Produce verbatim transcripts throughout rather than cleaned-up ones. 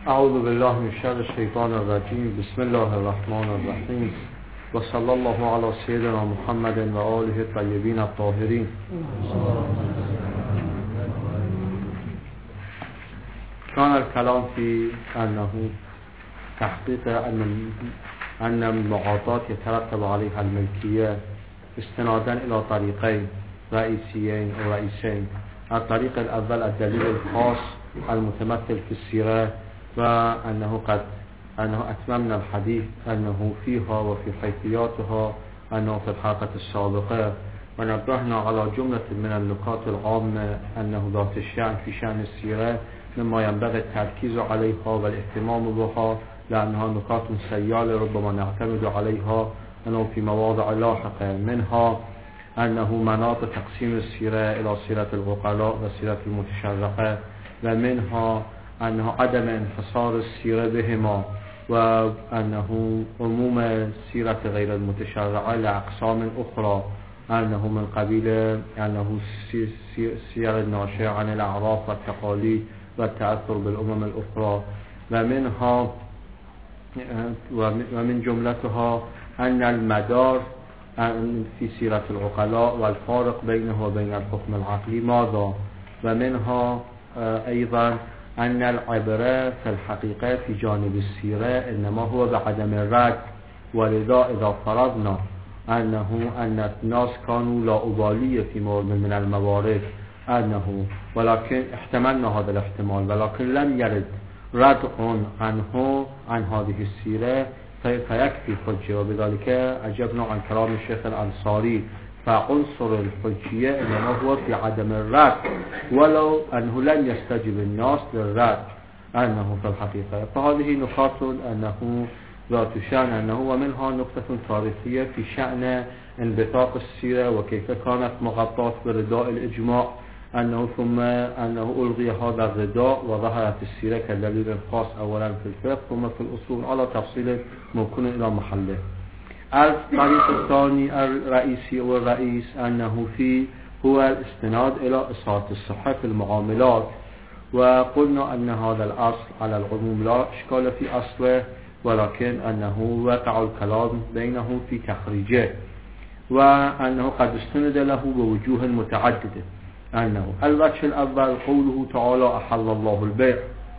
اعوذ بالله من شر الشیطان الرجیم. بسم الله الرحمن الرحیم و صلی الله علی سیدنا محمد و آله الطیبین الطاهرین. كان الكلام في أنه تحقيق أن أن المعاطات يترتب عليها الملكية استنادا إلى طريقين رئيسيين أو رئيسين. الطريق الأول الدليل الخاص المتمثل في السيرة، وأنه قد أنه أتممنا الحديث أنه فيها وفي حيثياتها أنه في الحلقة السابقة، ونبهنا على جملة من النقاط العامة أنه ذات الشأن في شأن السيرة مما ينبغي التركيز عليها والاهتمام بها، لأنها نقاط سيالة ربما نعتمد عليها أنه في مواضع لاحقة، منها أنه مناط تقسيم السيرة إلى سيرة العقلاء وسيرة المتشرقة، ومنها أنه عدم انحصار السيرة بهما، وأنه عموم سيرة غير المتشرعة لأقسام أخرى، أنه من قبيل أنه سير الناشئة عن الأعراف والتقاليد والتأثر بالأمم الأخرى، ومنها ومن جملتها أن المدار في سيرة العقلاء والفارق بينه وبين الحكم العقلي ماذا، ومنها أيضا أن العبرة في الحقيقة في جانب السيرة إنما هو بعدم الرد، ولذا إذا فرضنا أنه أن الناس كانوا لا أبالية في مورد من الموارد أنه ولكن احتملنا هذا الاحتمال ولكن لم يرد ردع عنه عن هذه السيرة فيكفي حجة، وبذلك أجبنا عن كلام الشيخ الأنصاري فعنصر الحجية إنما هو في عدم الرد ولو أنه لم يستجب الناس للرد أنه في الحقيقة. فهذه نقاط أنه ذات شأن أنه، ومنها نقطة تاريخية في شأن انبثاق السيرة وكيف كانت مغطاة برداء الإجماع، أنه ثم أنه ألغي هذا الرداء وظهرت السيرة كدليل خاص أولا في الفقه ثم في الأصول على تفصيل ممكن إلى محله. الطريق الثاني الرئيسي والرئيس أنه فيه هو الاستناد إلى إصابة الصحة في المعاملات، وقلنا أن هذا الأصل على العموم لا إشكال في أصله، ولكن أنه وقع الكلام بينه في تخريجه، وأنه قد استند له بوجوه متعددة. أنه الوجه الأول قوله تعالى أحل الله البيع،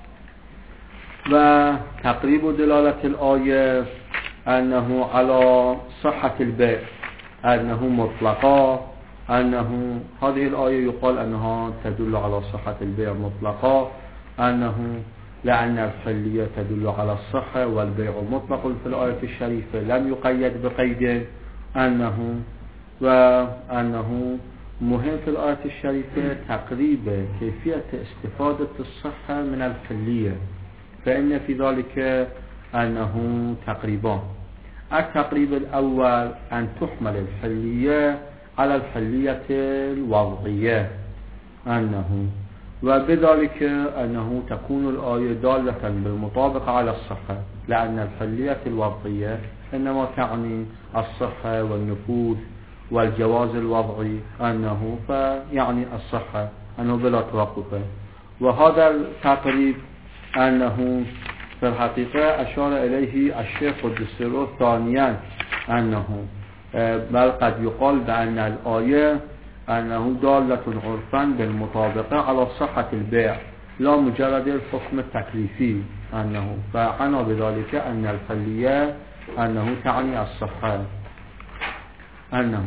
وتقريب دلالة الآية أنه على صحة البيع، أنه مطلقا، أنه هذه الآية يقال أنها تدل على صحة البيع مطلقا، أنه لأن الحلية تدل على الصحة والبيع مطلق في الآية الشريفة لم يقيد بقيد، أنه وأنه مهم في الآية الشريفة تقريب كيفية استفادة الصحة من الحلية، فإن في ذلك أنه تقريبان. التقريب الأول أن تحمل الحلية على الحلية الوضعية، أنه وبذلك أنه تكون الآية دالة بالمطابقة على الصحة، لأن الحلية الوضعية إنما تعني الصحة والنفوذ والجواز الوضعي، أنه فيعني الصحة أنه بلا توقف. وهذا التقريب أنه في الحقيقة أشار إليه الشيخ قدس سره ثانيا، أنه بل قد يقال بأن الآية أنه دالة عرفا بالمطابقة على صحة البيع لا مجرد الحكم التكليفي، أنه فعنا بذلك أن الحلية أنه تعني الصحة، أنه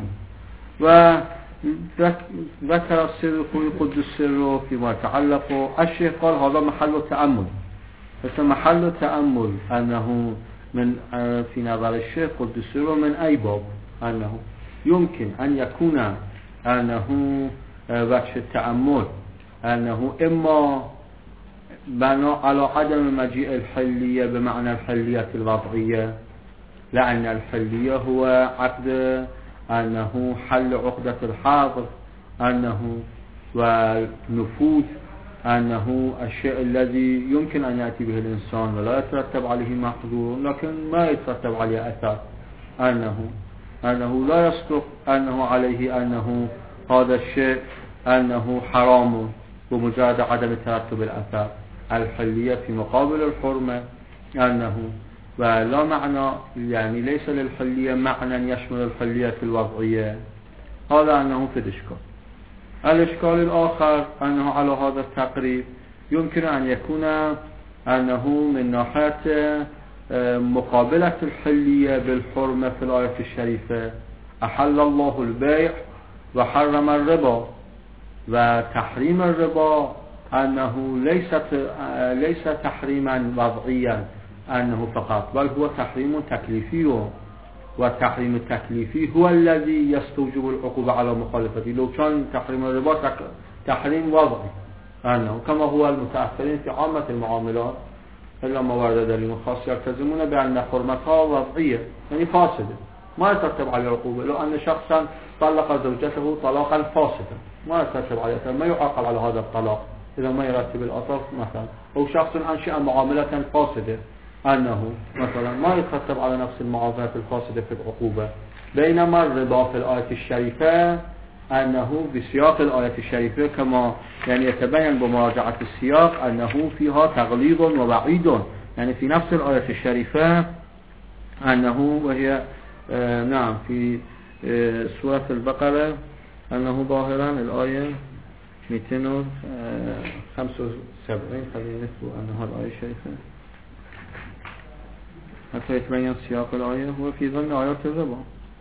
وذكر السر قدس سره فيما يتعلق. الشيخ قال هذا محل التأمل، فمحل التأمل أنه من في نظر الشيخ قدس سره من أي باب، أنه يمكن أن يكون أنه وجه التأمل أنه إما بناء على عدم مجيء الحلية بمعنى الحلية الوضعية، لأن الحلية هو عقد أنه حل عقدة الحاضر، أنه والنفوذ أنه الشيء الذي يمكن أن يأتي به الإنسان ولا يترتب عليه محظور لكن ما يترتب عليه أثر، أنه أنه لا يصدق أنه عليه أنه هذا الشيء أنه حرام بمجرد عدم ترتب الأثر، الحلية في مقابل الحرمة أنه ولا معنى يعني ليس للحلية معنى يشمل الحلية الوضعية. هذا أنه في الإشكال. الإشكال الآخر أنه على هذا التقريب يمكن أن يكون أنه من ناحية مقابلة الحلية بالحرمة في الآية الشريفة أحل الله البيع وحرم الربا، وتحريم الربا أنه ليست ليس تحريما وضعيا أنه فقط، بل هو تحريم تكليفي، والتحريم التكليفي هو الذي يستوجب العقوبة على مخالفته. لو كان تحريم الربا تحريم وضعي أنه كما هو المتأثرين في عامة المعاملات إلا ما ورد دليل خاص يلتزمون بأن حرمتها وضعية يعني فاسدة ما يترتب عليه عقوبة. لو أن شخصا طلق زوجته طلاقا فاسدا ما يترتب عليه، ما يعاقب على هذا الطلاق إذا ما يرتب الأطراف مثلا. أو شخص أنشأ معاملة فاسدة أنه مثلا ما يترتب على نفس المعاملات الفاسدة في العقوبة. بينما الربا في الآية الشريفة أنه بسياق الآية الشريفة كما يعني يتبين بمراجعة السياق أنه فيها تغليظ ووعيد، يعني في نفس الآية الشريفة أنه وهي آه نعم في آه سورة البقرة أنه ظاهرا الآية مئتين وخمسة وسبعين خلينا نكتب أنها الآية الشريفة حتى يتبين سياق الآية هو في ضمن آيات الربا.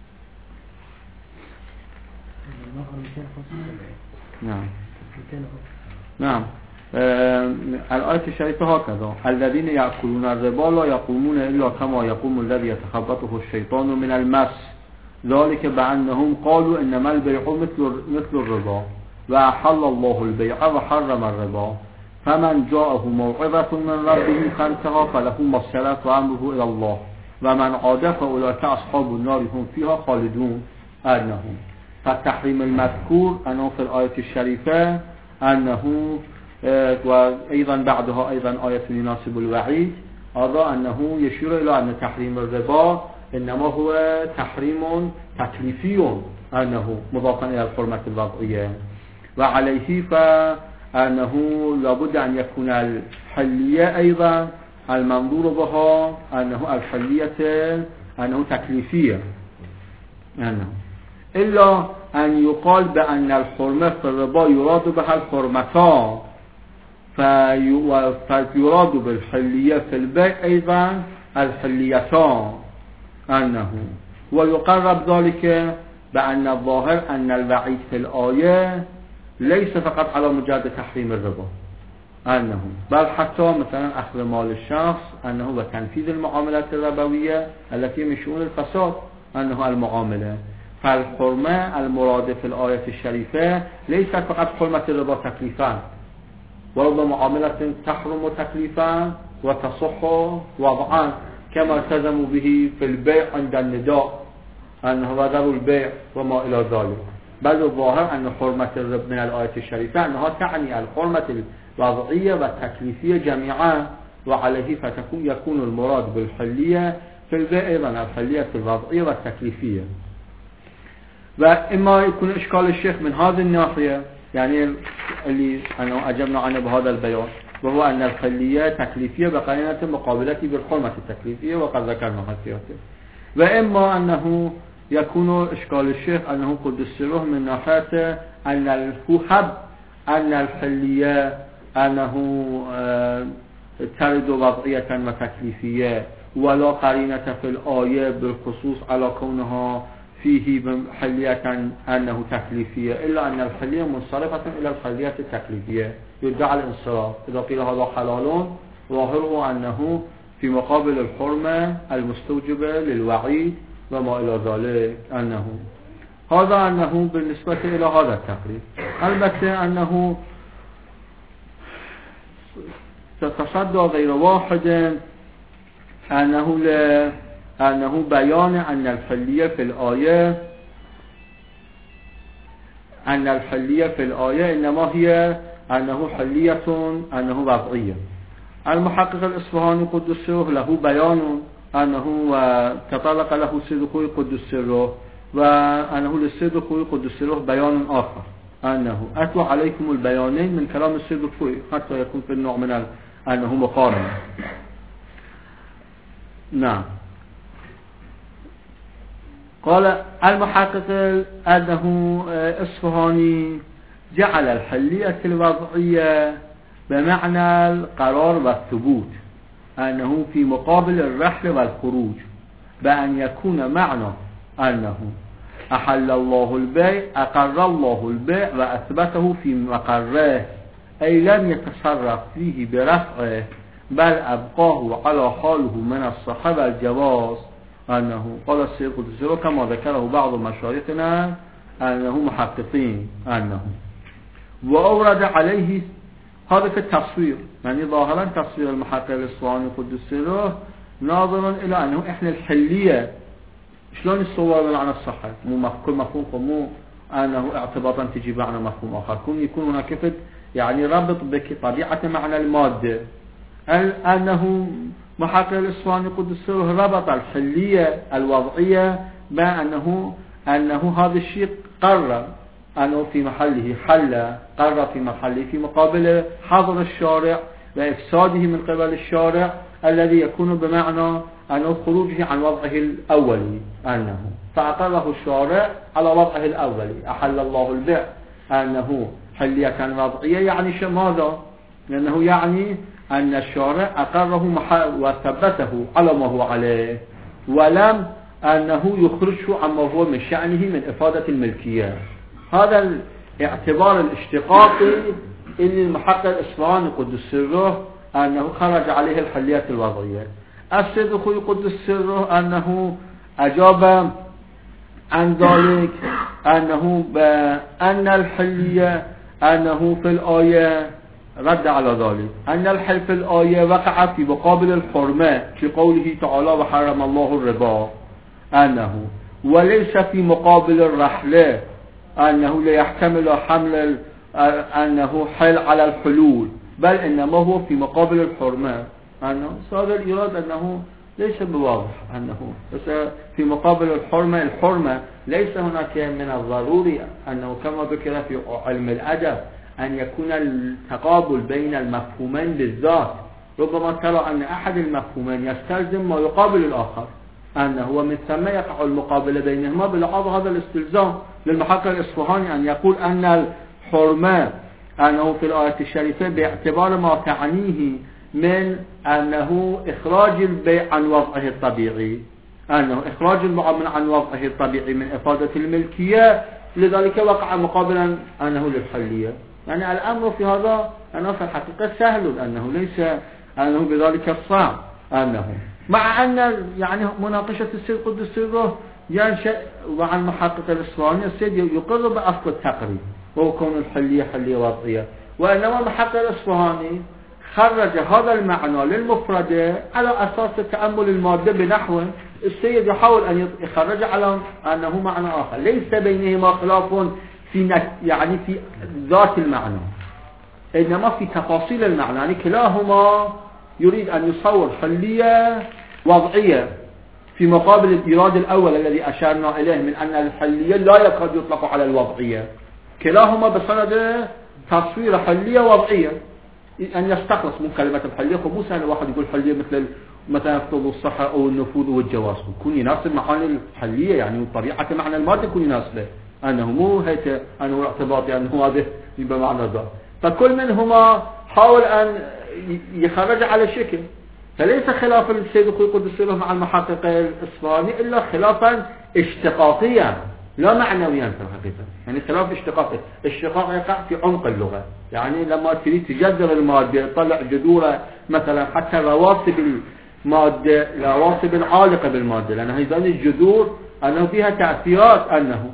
نعم نعم آه الآية الشريفة هكذا الذين يأكلون الربا لا يقومون إلا كما يقوم الذي يتخبطه الشيطان من المس ذلك بأنهم قالوا إنما البيع مثل مثل الربا وأحل الله البيع وحرم الربا فمن جاءه موعظة من ربه فانتهى فله ما سلف وأمره إلى الله ومن عاد فأولئك أصحاب النار هم فيها خالدون. أنهم فالتحريم المذكور أنه في الآية الشريفة أنه وأيضا بعدها أيضا آية يناسب الوعيد هذا أنه يشير إلى أن تحريم الربا إنما هو تحريم تكليفي أنه مضافا إلى الحرمة الوضعية، وعليه فأنه لابد أن يكون الحلية أيضا المنظور بها أنه الحلية أنه تكليفية أنه إلا أن يقال بأن الحرمة في الربا يراد بها الحرمتان فيراد بالحلية في البيع أيضا الحليتان أنه ويقرب ذلك بأن الظاهر أن الوعيد في الآية ليس فقط على مجرد تحريم الربا أنه بل حتى مثلا أخذ مال الشخص أنه وتنفيذ المعاملات الربوية التي من شؤون الفساد أنه المعاملة. فالحرمة المراد في الآية الشريفة ليست فقط حرمة الربا تكليفا وربما معاملة تحرم تكليفا وتصح وضعا كما التزموا به في البيع عند النداء أنه وذروا البيع وما إلى ذلك. بل الظاهر أن حرمة الربا من الآية الشريفة أنها تعني الحرمة الوضعية والتكليفية جميعا، وعليه فتكون يكون المراد بالحلية في البيع أيضا الحلية الوضعية والتكليفية. وإما يكون إشكال الشيخ من هذه الناحية يعني اللي أنا أجبنا عنه بهذا البيان وهو أن الحلية تكليفية بقرينة مقابلة بالحرمة التكليفية وقد ذكرنا حسياته. وإما أنه يكون إشكال الشيخ أنه قد السره من ناحية أن الفحب أن الحلية أنه ترد وضعية وتكليفية ولا قرينة في الآية بالخصوص على كونها فيه حلية أنه تكليفية إلا أن الحلية منصرفة إلى الحلية التكليفية يدعى الانصراف. إذا قيل هذا حلال ظاهره أنه في مقابل الحرمة المستوجبة للوعيد وما إلى ذلك أنه هذا أنه بالنسبة إلى هذا التقريب. البته أنه تتصدى غير واحد أنه لا أنه بيان أن الحلية في الآية أن الحلية في الآية إنما هي أنه حلية أنه وضعية. المحقق الإصفهاني قدس سره له بيان أنه تطلق له السيد خوي قدس سره وأنه للسيد خوي قدس سره بيان آخر أنه أتوا عليكم البيانين من كلام السيد خوي حتى يكون في النوع من أنه مقارن. نعم. قال المحقق أنه إصفهاني جعل الحلية الوضعية بمعنى القرار والثبوت، أنه في مقابل الرحل والخروج، بأن يكون معنى أنه أحل الله البيع، أقر الله البيع وأثبته في مقره، أي لم يتصرف فيه برفعه بل أبقاه على حاله من الصحة والجواز. أنه قال السيد قدس كما ذكره بعض مشايخنا أنه محققين أنه وأورد عليه هذا في التصوير، يعني ظاهرا تصوير المحقق الإصفهاني قدس له ناظرا إلى أنه إحنا الحلية شلون الصور معنى الصحة، مو كل مفهوم مو أنه اعتباطا تجي معنى مفهوم آخر، كون يكون هناك كفت يعني ربط بطبيعة معنى المادة. أنه محقق الإصفهاني قدس له ربط الحلية الوضعية بأنه أنه هذا الشيء قرر أنه في محله حل، قرر في محله في مقابل حظر الشارع وإفساده من قبل الشارع الذي يكون بمعنى أنه خروجه عن وضعه الأولي، أنه فأقره الشارع على وضعه الأولي. أحل الله البيع أنه حلية وضعية يعني ماذا؟ لأنه يعني أن الشارع أقره وثبته على ما هو عليه، ولم أنه يخرجه عما هو من شأنه من إفادة الملكية. هذا الاعتبار الاشتقاقي اللي المحقق الإصفهاني قدس سره أنه خرج عليه الحلية الوضعية. السيد الخوي قدس سره أنه أجاب عن ذلك أنه بأن الحلية أنه في الآية رد على ذلك أن الحل في الآية وقع في مقابل الحرمة في قوله تعالى وحرم الله الربا، أنه وليس في مقابل الرحلة أنه لا يحتمل حمل أنه حل على الحلول، بل إنما هو في مقابل الحرمة. أنه هذا الإيراد أنه ليس بواضح، أنه بس في مقابل الحرمة. الحرمة ليس هناك من الضروري أنه كما ذكر في علم الأدب أن يكون التقابل بين المفهومين بالذات، ربما ترى أن أحد المفهومين يستلزم ما يقابل الآخر، أنه ومن ثم يقع المقابلة بينهما بلحاظ هذا الاستلزام للمحقق الإصفهاني أن يقول أن الحرمة أنه في الآية الشريفة باعتبار ما تعنيه من أنه إخراج البيع عن وضعه الطبيعي، أنه إخراج البيع عن وضعه الطبيعي من إفادة الملكية، لذلك وقع مقابلا أنه للحلية. يعني الأمر في هذا أنه في الحقيقة سهل، أنه ليس أنه بذلك الصعب، أنه مع أن يعني مناقشة السيد قدس سره ينشأ وعن محقق الإصفهاني السيد يقر بأصل التقريب وهو كون الحلية حلية وضعية، وإنما محقق الإصفهاني خرج هذا المعنى للمفردة على أساس التأمل المادة بنحو السيد يحاول أن يخرج على أنه معنى آخر ليس بينهما خلاف في يعني في ذات المعنى، إنما في تفاصيل المعنى. يعني كلاهما يريد أن يصور حلية وضعية في مقابل الإيراد الأول الذي أشرنا إليه من أن الحلية لا يكاد يطلق على الوضعية. كلاهما بصدد تصوير حلية وضعية، أن يستخلص من كلمة الحلية. مو سهل واحد يقول حلية مثل مثلا يفرض الصحة أو النفوذ والجواز، يكون يناسب معاني الحلية يعني طبيعة معنى المادة يكون يناسبه، أنه مو هيك أنه اعتباطي أنه هذا بمعنى ذا. فكل منهما حاول أن يخرج على شكل، فليس خلاف السيد الخوي قدس له مع المحقق الإصفهاني إلا خلافا اشتقاقيا لا معنويا في الحقيقة. يعني خلاف اشتقاقي، اشتقاق يقع في عمق اللغة، يعني لما تريد تجذر المادة تطلع جذورة مثلا حتى رواسب المادة رواسب العالقة بالمادة، لأن هذه الجذور أنه فيها تأثيرات أنه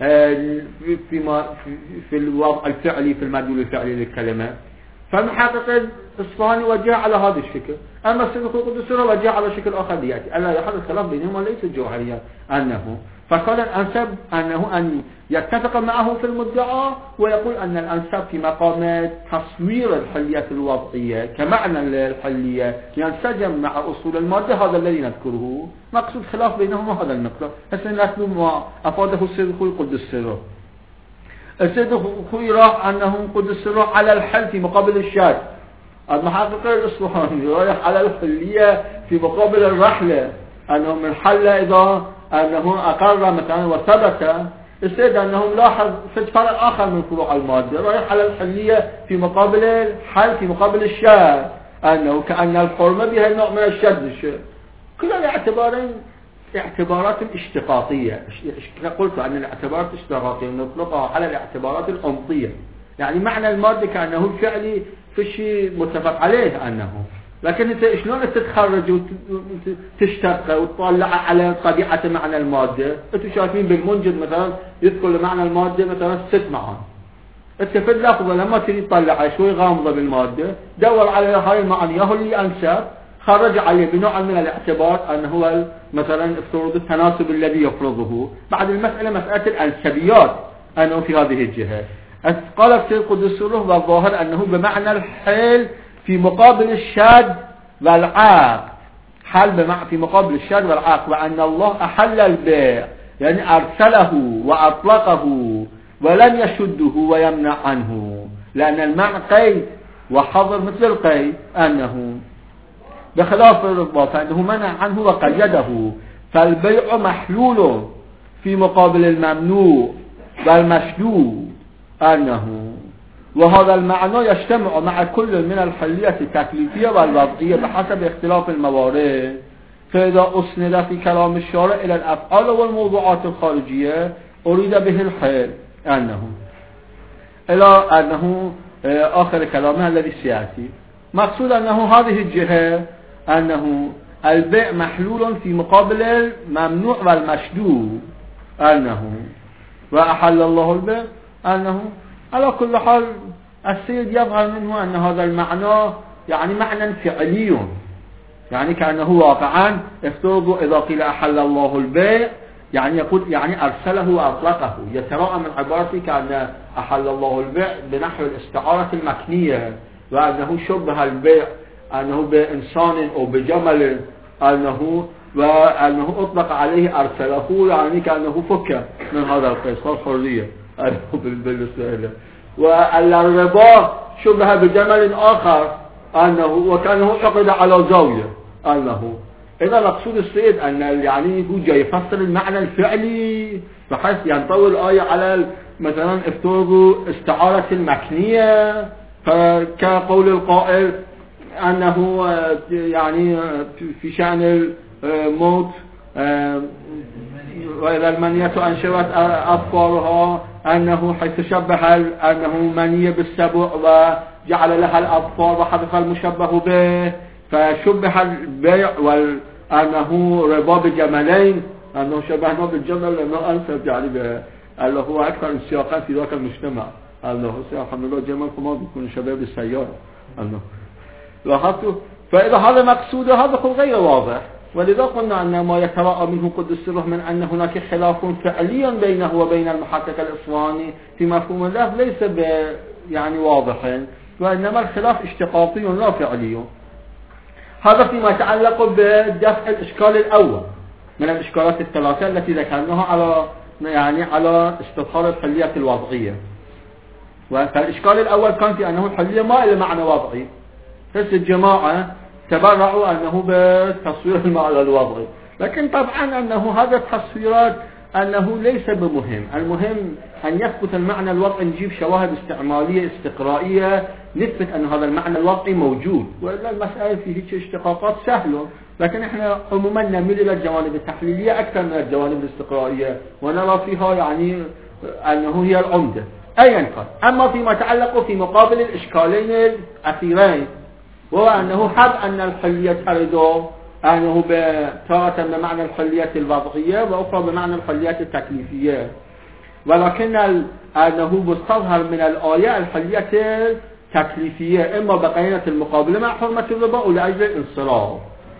في ما في الوضع الفعلي في المدلول الفعلي للكلمة. فالمحقق الإصفهاني وجه على هذا الشكل، أما السيد الخوي قدس سره وجه على شكل آخر ليأتي ألا يحدث خلاف بينهما ليس جوهريا، أنه فقال الأنسب أنه أن يتفق معه في المدعى ويقول أن الأنسب في مقام تصوير الحلية الوضعية كمعنى للحلية ينسجم مع أصول المادة، هذا الذي نذكره. مقصود خلاف بينهما هذا المقصود. هسه نتلو ما أفاده السيد الخوي قدس سره. السيد الخوي راه أنه قدس سره على الحل في مقابل الشاذ، المحقق الإصفهاني رايح على الحلية في مقابل الرحلة، أنه من حل إذا أنه أقر مثلا وثبت، السيد أنه لاحظ في فرق آخر من فروع المادة، رايح على الحلية في مقابل الحل في مقابل الشاذ، أنه كأن الحرمة بها نوع من الشد الشيء. كل الاعتبارين اعتبارات اشتقاقية. قلت أن الاعتبارات الاشتقاقية نطلقها على الاعتبارات الأنطية، يعني معنى المادة كأنه الفعلي في شيء متفق عليه أنه، لكن انت شلون تتخرج وتشتق وتطلع على طبيعة معنى المادة؟ انتم شايفين بالمنجد مثلا يذكر معنى المادة مثلا ست معاني، انت في اللفظة لما تريد تطلع شوي غامضة بالمادة دور على هاي المعاني، هو اللي أنسب خرج عليه بنوع من الاعتبار أنه هو مثلا افترض التناسب الذي يفرضه. بعد المسألة مسألة الأنسبيات أنه في هذه الجهة. قال السيد قدس روح والظاهر أنه بمعنى الحل في مقابل الشاذ والعاق، حل بمعنى في مقابل الشاذ والعاق، وأن الله أحل البيع يعني أرسله وأطلقه ولم يشده ويمنع عنه، لأن المعنى قيد وحظر مثل القيد، أنه بخلاف الربا فإنه منع عنه وقيده، فالبيع محلول في مقابل الممنوع والمشدود أنه، وهذا المعنى يجتمع مع كل من الحلية التكليفية والوضعية بحسب اختلاف الموارد. فإذا أسند في كلام الشارع إلى الأفعال والموضوعات الخارجية أريد به الحل أنه إلى أنه آخر كلامه الذي سيأتي مقصود أنه هذه الجهة أنه البيع محلول في مقابل الممنوع والمشدود أنه، وأحل الله البيع أنه. على كل حال السيد يظهر منه أن هذا المعنى يعني معنى فعلي، يعني كأنه واقعا افترضوا إذا قيل أحل الله البيع يعني يقول يعني أرسله وأطلقه، يتراءى من عبارته كأن أحل الله البيع بنحو الاستعارة المكنية، وأنه شبه البيع أنه بإنسان أو بجمل أنه وأنه أطلق عليه أرسله، يعني كأنه فك من هذا القيد صار حرية بالنسبة له. والربا شبه بجمل آخر أنه وكأنه عقد على زاوية أنه. إذا مقصود السيد أن يعني هو جاي يفسر المعنى الفعلي بحيث ينطوي الآية على مثلا افترضوا استعارة المكنية، فكقول القائل أنه يعني في شأن الموت وإذا المنية أنشرت أظفارها أنه حيث شبه أنه منية بالسبع وجعل لها الأظفار وحذف المشبه به، فشبه البيع وأنه ربا بجملين، أنه شبهنا بالجمل لأنه أنسب يعني اللي هو أكثر انسياقا في ذاك المجتمع، أنه الحمد لله جمل فما بيكون شباب السيارة أنه لاحظتوا. فإذا هذا مقصود هذا غير واضح، ولذا قلنا أن ما يتراءى منه قدس الروح من أن هناك خلاف فعلي بينه وبين المحقق الإصفهاني في مفهوم اللفظ ليس يعني واضح، وإنما الخلاف اشتقاقي لا فعلي. هذا فيما يتعلق بدفع الإشكال الأول من الإشكالات الثلاثة التي ذكرناها على يعني على استظهار الحلية الوضعية. فالإشكال الأول كان في أنه الحلية ما إلى معنى وضعي، بس الجماعة تبرعوا أنه بتصوير المعنى الوضعي، لكن طبعا أنه هذا التصويرات أنه ليس بمهم، المهم أن يثبت المعنى الوضعي، نجيب شواهد استعمالية استقرائية نثبت أن هذا المعنى الوضعي موجود، وإلا المسألة فيه اشتقاقات سهلة، لكن احنا عموما نميل إلى الجوانب التحليلية أكثر من الجوانب الاستقرائية ونرى فيها يعني أنه هي العمدة أيا كان. أما فيما يتعلق في مقابل الإشكالين الأخيرين وهو أنه حد أن الحلية ترد أنه تارة بمعنى الحلية الوضعية وأخرى بمعنى الحلية التكليفية، ولكن أنه مستظهر من الآية الحلية التكليفية إما بقينة المقابلة مع حرمة الربا أو لأجل الانصراف،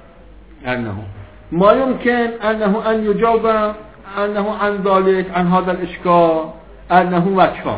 أنه ما يمكن أنه أن يجاوب أنه عن ذلك عن هذا الإشكال أنه وجهان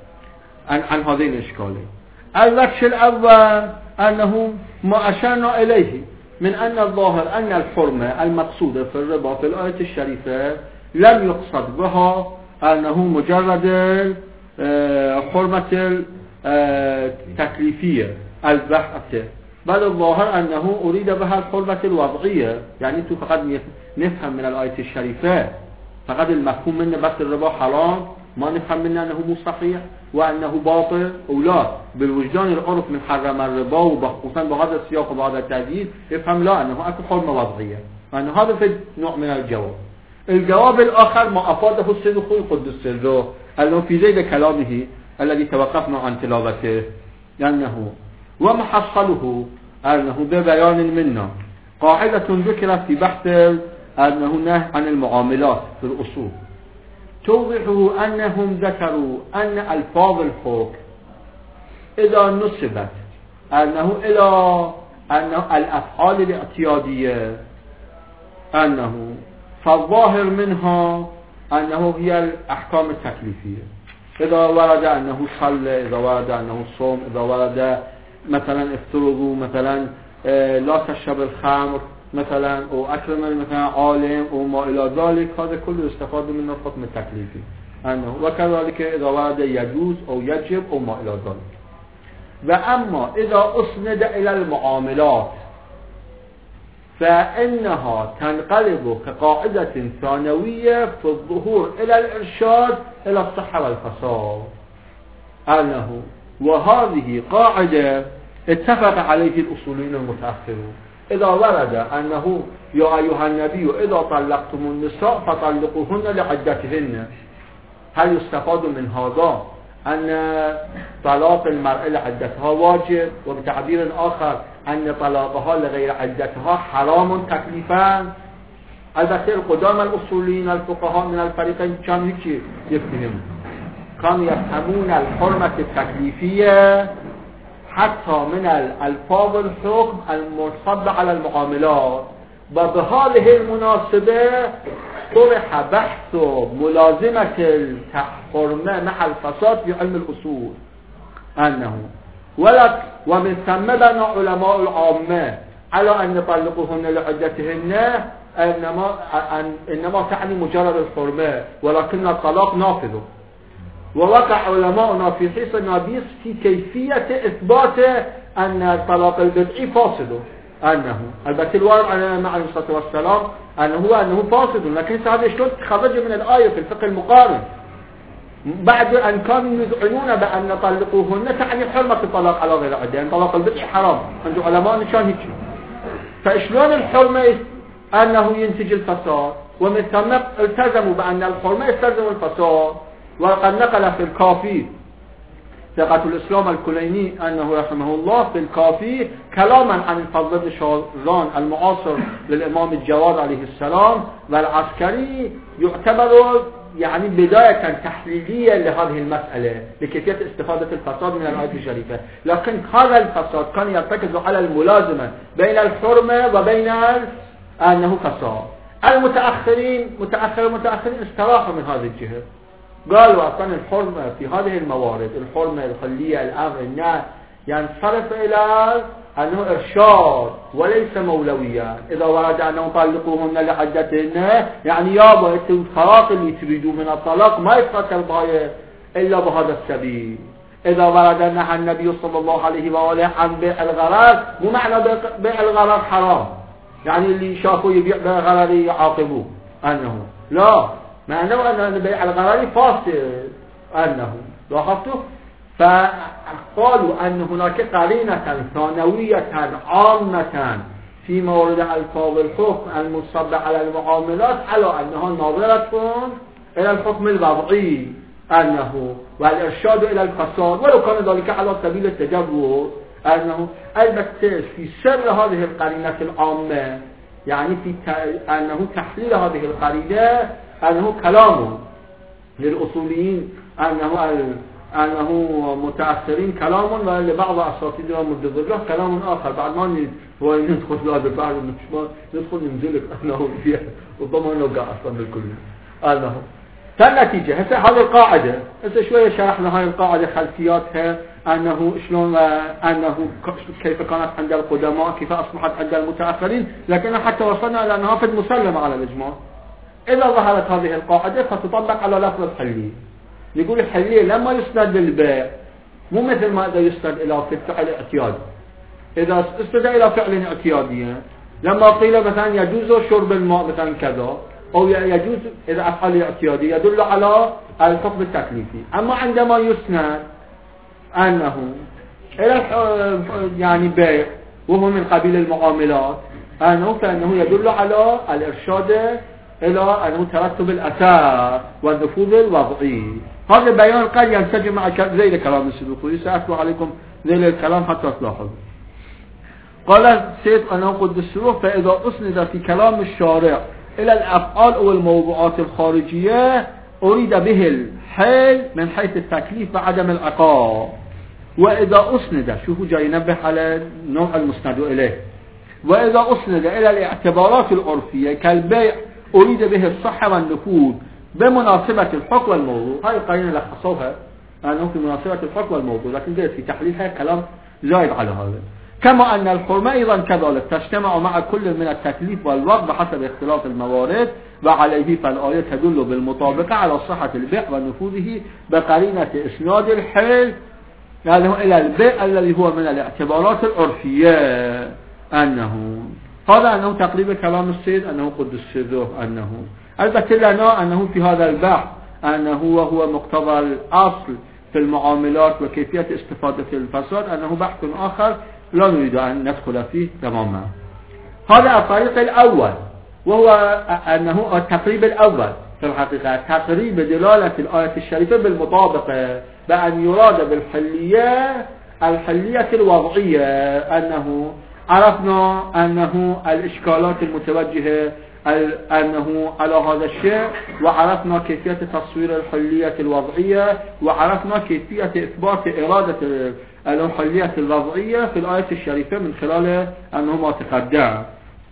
عن, عن هذين الإشكالين. الوجه الأول أنه ما أشرنا إليه من أن الظاهر أن الحرمة المقصودة في الربا في الآية الشريفة لم يقصد بها أنه مجرد حرمة التكليفية، البحث بل الظاهر أنه أريد بها الحرمة الوضعية. يعني تو فقط نفهم من الآية الشريفة فقط المفهوم منه بس الربا حرام، ما نفهم منه أنه مو صحيح وأنه باطل أو لا. بالوجدان العرف من حرم الربا وخصوصا بهذا السياق وبهذا التهديد يفهم لا أنه أكو حرمة وضعية، وأن هذا في نوع من الجواب. الجواب الآخر ما أفاده السيد خوي قدس سره أنه في زيد كلامه الذي توقفنا عن تلاوته لأنه ومحصله أنه ببيان منا قاعدة ذكرت في بحث أنه نهي عن المعاملات في الأصول توضحه أنهم ذكروا أن ألفاظ الحكم إذا نسبت أنه إلى أنه الأفعال الاعتيادية أنه فالظاهر منها أنه هي الأحكام التكليفية. إذا ورد أنه صلى، إذا ورد أنه صوم، إذا ورد مثلا افترضوا مثلا لا تشرب الخمر مثلا أو أكرم مثلا عالم أو ما إلى ذلك، هذا كله استفاده من الحكم التكليفي أنه وكذلك إذا ورد يجوز أو يجب أو ما إلى ذلك. وأما إذا أسند إلى المعاملات فإنها تنقلب كقاعدة ثانوية في الظهور إلى الإرشاد إلى الصحة والفساد أنه وهذه قاعدة اتفق عليه الأصوليين المتأخرون. إذا ورد أنه يا أيها النبي إذا طلقتم النساء فطلقوهن لعدتهن، هل يستفاد من هذا أن طلاق المرأة لعدتها واجب، وبتعبير آخر أن طلاقها لغير عدتها حرام تكليفا؟ البته القدامى الأصوليين الفقهاء من الفريقين كانوا هيك يفهمون، كانوا يفهمون الحرمة التكليفية حتى من الألفاظ الحكم المرتبطة على المعاملات. وبهذه المناسبة طرح بحث ملازمة الحرمة مع الفساد في علم الأصول أنه ولك ومن ثم بنى علماء العامة على أن يطلقوهن لعدتهن إنما, إنما تعني مجرد الحرمة ولكن الطلاق نافذ. ووقع علماؤنا في حيث النبيس في كيفية إثبات أن الطلاق البدعي فاسد، أنه البته الوارد على مع الصلاة والسلام أنه هو أنه فاسد، لكن هذا شلون خرج من الآية في الفقه المقارن بعد أن كانوا يذعنون بأن طلقوهن تعني حرمة الطلاق على غير عدة، يعني طلاق البدعي حرام عند علماء نشان هيك. فإشلون الحرمة أنه ينتج الفساد؟ ومن ثم التزموا بأن الحرمة يستلزم الفساد. وقد نقل في الكافي ثقة الإسلام الكليني أنه رحمه الله في الكافي كلاما عن الفضل بن شازان المعاصر للإمام الجواد عليه السلام والعسكري يعتبر يعني بداية تحليلية لهذه المسألة لكيفية استفادة الفساد من الآية الشريفة. لكن هذا الفساد كان يرتكز على الملازمة بين الحرمة وبين أنه فساد. المتأخرين متأخر المتأخرين استراحوا من هذه الجهة، قالوا أصلا الحرمة في هذه الموارد الحرمة الخلية الأمر النهي ينصرف إلى أنه إرشاد وليس مولويا. إذا ورد أنه طلقوهن لعدتهن يعني يابا الفراق اللي تريدوا من الطلاق ما يتقتل بها إلا بهذا السبيل. إذا ورد أنها النبي صلى الله عليه وآله عن بيع الغرر مو معنى بيع الغرر حرام يعني اللي شافوا يبيع بيع الغرر يعاقبوه، أنه لا معناه أن بيع الغرر فاسد أنه لاحظتوا. فقالوا أن هناك قرينة ثانوية عامة في مورد ألفاظ الحكم المصب على المعاملات على أنها ناظرة إلى الحكم الوضعي أنه والإرشاد إلى الفساد، ولو كان ذلك على سبيل التجرد أنه البته في سر هذه القرينة العامة يعني في أنه تحليل هذه القرينة أنه كلام للأصوليين أنه أنه متأثرين كلام ولبعض أساتذة ومدرسة كلام آخر. بعد ما ندخل في هذا البحر ندخل ننزلك أنه فيها ربما نوقع أصلا بالكل أنه فالنتيجة هسه هذه القاعدة هسه شوية شرحنا هاي القاعدة خلفياتها أنه شلون أنه كيف كانت عند القدماء كيف أصبحت عند المتأخرين، لكن حتى وصلنا إلى أنها فد مسلمة على الإجماع. إذا ظهرت هذه القاعدة فتطبق على لفظ الحلية. يقول الحلية لما يسند للبيع مو مثل ما إذا يستند إلى فعل اعتيادي. إذا استند إلى فعل اعتيادي لما قيل مثلا يجوز شرب الماء مثلا كذا أو يجوز إذا أفعل اعتيادي يدل على الحكم التكليفي. أما عندما يسند أنه إلى يعني بيع وهو من قبيل المعاملات أنه فإنه يدل على الإرشاد إلى أنه ترتب الأثار والنفوذ الوضعي. هذا بيان قد ينسجم مع ذيل الكلام السلوكي. سأتلو عليكم ذيل الكلام حتى تلاحظوا. قال السيد أنه قدس الروح فإذا أسند في كلام الشارع إلى الأفعال أو الموضوعات الخارجية أريد به الحل من حيث التكليف وعدم العقاب. وإذا أسند شوفوا جاي ينبه على نوع المسند إليه. وإذا أسند إلى الاعتبارات العرفية كالبيع أريد به الصحة والنفوذ بمناسبة الحكم والموضوع. هاي القرينة لخصوها أنه في مناسبة الحكم والموضوع، لكن جاءت في تحليلها كلام زائد على هذا. كما أن الحرمة أيضا كذلك تجتمع مع كل من التكليف والوقت بحسب اختلاف الموارد، وعليه فالآية تدل بالمطابقة على صحة البيع ونفوذه بقرينة إسناد الحل يعني إلى البيع الذي هو من الاعتبارات العرفية. أنه هذا أنه تقريبا كلام السيد أنه قدس الروح أنه البته لنا أنه في هذا البحث أنه وهو مقتضى الأصل في المعاملات وكيفية استفادة الفساد أنه بحث آخر لا نريد أن ندخل فيه تماما. هذا الطريق الأول وهو أنه التقريب الأول في الحقيقة تقريب دلالة الآية الشريفة بالمطابقة بأن يراد بالحلية الحلية الوضعية. أنه عرفنا أنه الإشكالات المتوجهة أنه على هذا الشيء، وعرفنا كيفية تصوير الحلية الوضعية، وعرفنا كيفية إثبات إرادة الحلية الوضعية في الآية الشريفة من خلال أنه ما تقدم.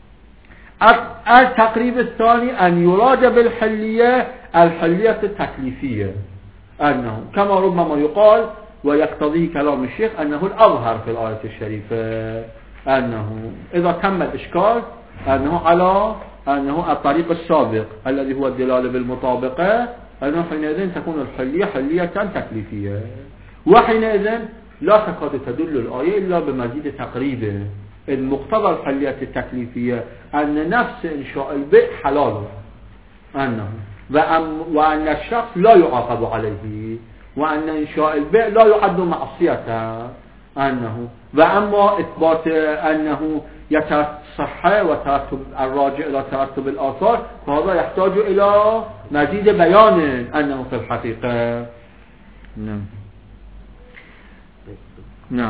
التقريب الثاني أن يراد بالحلية الحلية التكليفية. أنه كما ربما يقال ويقتضي كلام الشيخ أنه الأظهر في الآية الشريفة أنه إذا تم الإشكال أنه على أنه الطريق السابق الذي هو الدلالة بالمطابقة أنه حينئذ تكون الحلية حلية تكليفية، وحينئذ لا تكاد تدل الآية إلا بمزيد تقريب. المقتضى الحلية التكليفية أن نفس إنشاء البيع حلال أنه وأن الشخص لا يعاقب عليه، وأن إنشاء البيع لا يعد معصية أنه، وأما إثبات أنه يتصحى وترتب الراجع إلى ترتب الآثار فهذا يحتاج إلى مزيد بيان أنه في الحقيقة. نعم نعم.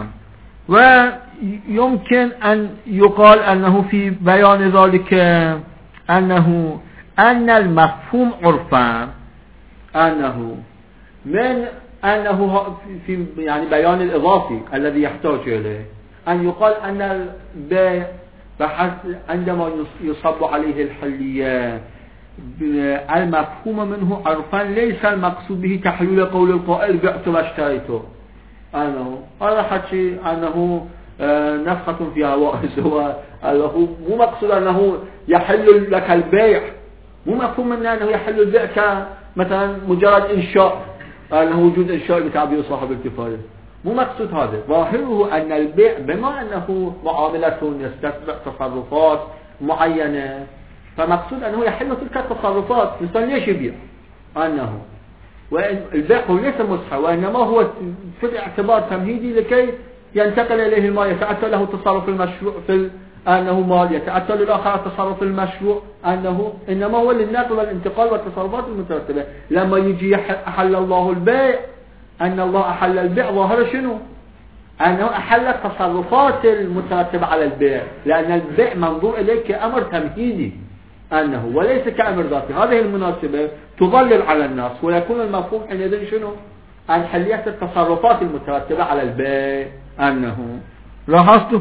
ويمكن أن يقال أنه في بيان ذلك أنه أن المفهوم عرفا أنه من أنه في يعني بيان الإضافي الذي يحتاج إليه أن يقال أن البيع عندما يصب عليه الحلية المفهوم منه عرفا ليس المقصود به تحليل قول القائل بعت واشتريته. أنه هذا حكي أنه نفخة في هواء سواء، مو مقصود أنه يحل لك البيع، مو مفهوم منه أنه يحل البيع كمثلا مجرد إنشاء أنه وجود إنشاء بتعبير صاحب الكفاية، مو مقصود هذا. ظاهره أن البيع بما أنه معاملة يستتبع تصرفات معينة فمقصود أنه يحل تلك التصرفات. الإنسان ليش يبيع؟ أنه والبيع هو ليس مسحة، وإنما هو في اعتبار تمهيدي لكي ينتقل إليه المال، يتأتى له تصرف المشروع في أنه مال، يتأتى للآخر تصرف المشروع أنه، إنما هو للنقل والانتقال والتصرفات المترتبة. لما يجي أحل الله البيع أن الله أحل البيع ظاهر شنو؟ أنه أحل التصرفات المترتبة على البيع، لأن البيع منظور إليه كأمر تمهيدي أنه وليس كأمر ذاتي. هذه المناسبة تضلل على الناس ويكون المفهوم حينئذ شنو؟ عن حلية التصرفات المترتبة على البيع أنه لاحظتوا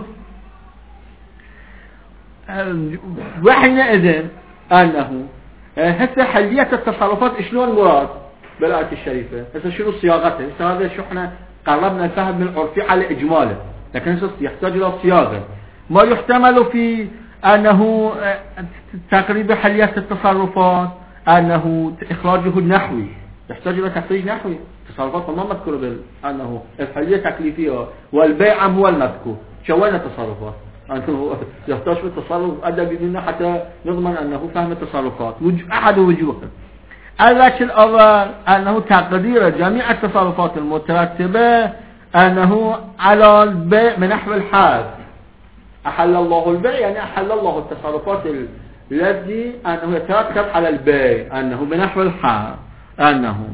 وحينئذ أنه هسه حلية التصرفات شلون مراد بالآية الشريفة؟ هسه شنو صياغتها؟ هسه هذا شو احنا قربنا الفهم من العرفي على إجماله، لكن هسه يحتاج إلى صياغة. ما يحتمل في أنه تقريب حلية التصرفات أنه إخراجه النحوي، يحتاج إلى تخريج نحوي. التصرفات ما مذكور بال أنه الحلية تكليفية والبيع هو المذكور. شو وين التصرفات؟ أنه يحتاج في التصرف أدى بدون حتى نضمن أنه فهم التصرفات. أحد وجوه الوجه الأول أنه تقدير جميع التصرفات المترتبة أنه على البيع من نحو الحال. أحل الله البيع يعني أحل الله التصرفات التي أنه يترتب على البيع أنه بنحو الحال. أنه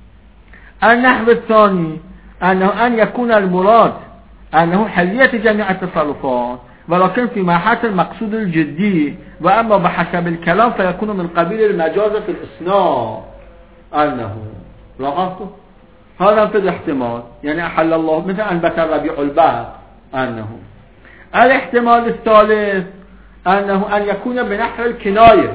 النحو الثاني أنه أن يكون المراد أنه حلية جميع التصرفات ولكن في محل المقصود الجدي، وأما بحسب الكلام فيكون من قبيل المجاز في الإسناد. أنه لاحظتوا هذا في الاحتمال يعني أحل الله مثل أن بتر ربيع البعض. أنه الاحتمال الثالث أنه أن يكون بنحو الكناية.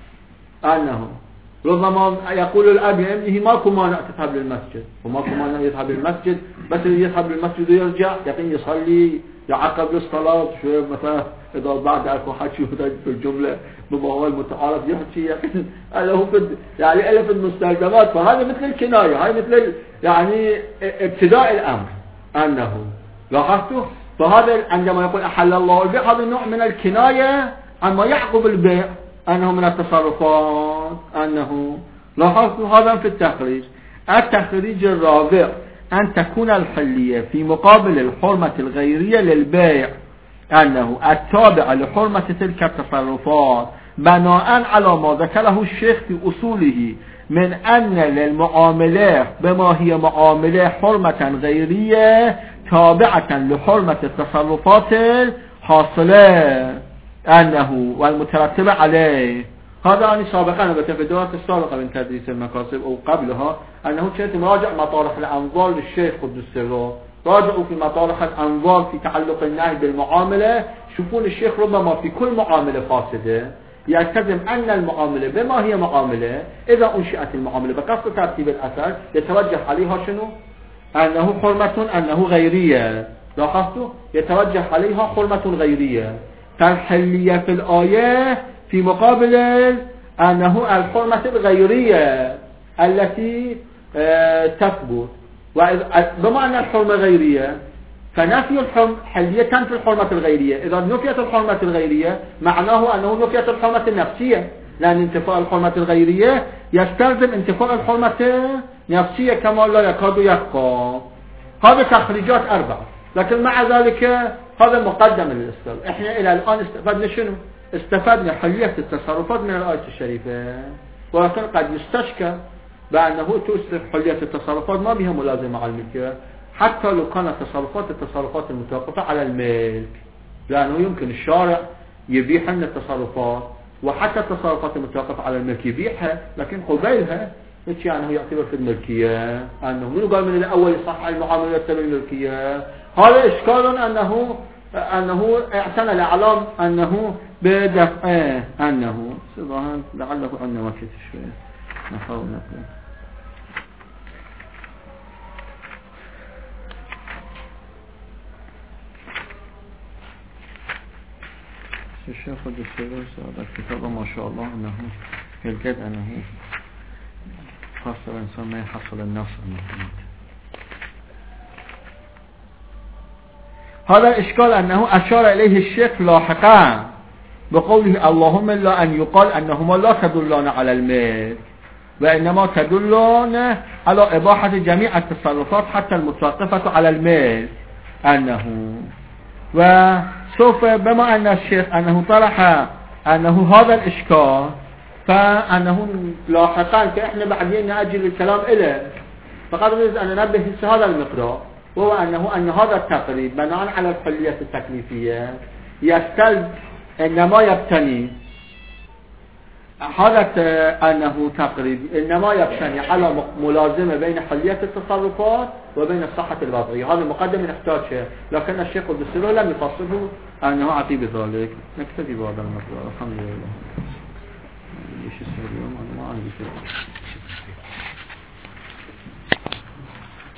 أنه ربما يقول الأب لابنه ماكو مانع تذهب للمسجد وماكو مانع يذهب للمسجد، بس يذهب للمسجد ويرجع يقين يصلي يعقب للصلاة شوية مثلا إذا بعد أكو حكي في الجملة بما هو المتعارف يحكي يقين له في يعني ألف المستلزمات. فهذا مثل الكناية، هاي مثل يعني ابتداء الأمر. أنه لاحظتوا فهذا عندما يقول أحل الله البيع هذا نوع من الكناية عما يعقب البيع أنه من التصرفات. أنه لاحظتوا هذا في التخريج. التخريج الرابع أن تكون الحلية في مقابل الحرمة الغيرية للبيع أنه التابع لحرمة تلك التصرفات بناء على ما ذكره الشيخ في أصوله من أن للمعاملة بما هي معاملة حرمة غيرية تابعة لحرمة التصرفات الحاصلة أنه والمترتبة عليه. هذا يعني سابقا في الدورة السابقة من تدريس المكاسب أو قبلها أنه كانت مراجع مطارح الأنظار للشيخ قدس سره. راجعوا في مطارح الأنظار في تعلق النهي بالمعاملة. شوفون الشيخ ربما في كل معاملة فاسدة يلتزم أن المعاملة بما هي معاملة إذا أنشئت المعاملة بقصد ترتيب الأثر يتوجه عليها شنو؟ أنه حرمة أنه غيرية. لاحظتوا يتوجه عليها حرمة غيرية. فالحلية في الآية في مقابل أنه الحرمة الغيرية التي تثبت. وبما أن الحرمة غيرية فنفي الحلية تنفي الحرمة الغيرية. إذا نفيت الحرمة الغيرية معناه أنه نفيت الحرمة النفسية، لأن انتفاء الحرمة الغيرية يستلزم انتفاء الحرمة النفسية كما لا يكاد يبقى. هذا تخريجات أربعة، لكن مع ذلك هذا مقدم للإسلام. إحنا إلى الآن استفدنا شنو؟ استفدنا حلية التصرفات من الآية الشريفة، ولكن قد يستشكى بأنه تؤسف حلية التصرفات ما بها ملازمة على الملكية حتى لو كانت تصرفات التصرفات المتوقفة على الملك، لأنه يمكن الشارع يبيح لنا التصرفات وحتى التصرفات المتوقفة على الملك يبيحها، لكن قبيلها ايش يعني هو يعتبر في الملكية؟ أنه منو قال من الأول يصح المعاملة تبع الملكية؟ هذا إشكال أنه أنه اعتنى الإعلام أنه بدفع أنه سبحان لعله عنا وقت شوية نحاول نقول. الشيخ الدكتور هذا الكتاب ما شاء الله أنه يلقد أنه خاصة الإنسان ما يحصل النصر المحمد. هذا الإشكال أنه أشار إليه الشيخ لاحقا بقوله اللهم إلا أن يقال أنهما لا تدلون على الملك وإنما تدلون على إباحة جميع التصرفات حتى المتوقفة على الملك. أنه وسوف بما أن الشيخ أنه طرح أنه هذا الإشكال فأنه لاحقا كإحنا بعدين نأجل الكلام إليه، فقد نريد أن ننبه هذا المقدار، وهو أنه أن هذا التقريب بناء على الحلية التكليفية يستلزم إنما يبتني هذا أنه تقريب إنما يبتني على ملازمة بين حلية التصرفات وبين الصحة الوضعية. هذا مقدم نحتاج شيء، لكن الشيخ الدستور لم يفصله أنه أعطي بذلك. نكتفي بهذا المقدار. الحمد لله. ايش السؤال اليوم؟ انا ما عندي شيء.